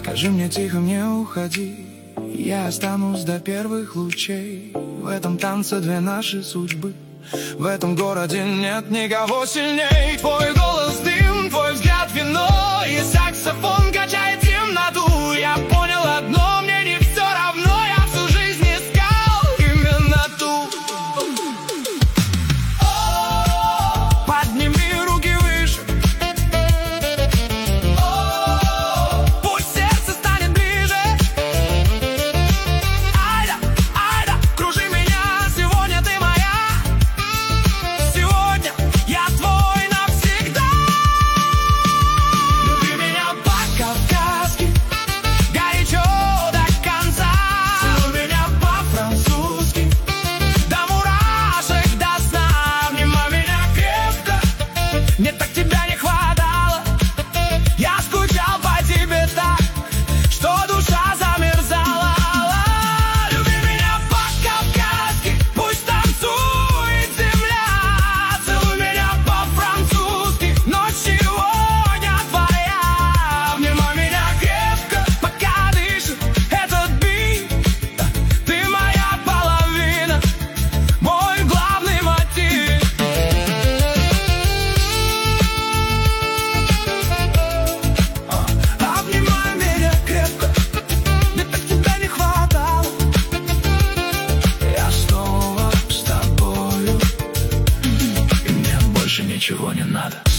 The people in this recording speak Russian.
Скажи мне тихо, не уходи, я останусь до первых лучей. В этом танце две наши судьбы, в этом городе нет никого сильней. Твой голос дым, твой взгляд вино, и саксофон качает темноту. Я понял одно, мне не все равно, я всю жизнь искал именно ту. Подними руки выше, пусть сердце станет ближе. Айда, айда, кружи меня, сегодня ты моя. Сегодня я твой навсегда. Люби меня по-кавказски, горячо до конца. Целуй меня по-французски, до мурашек, до сна. Обнимай меня крепко, мне так тебя не хватало. Я скучал по тебе так, что душа замерзала. Люби меня по-кавказски, пусть танцует земля. Целуй меня по-французски, ночь сегодня твоя. Обнимай меня крепко, пока дышит этот бит. Ты моя половина, мой главный мотив. Обнимай меня крепко, мне так тебя не хватало. Я снова с тобою, и мне больше ничего не надо.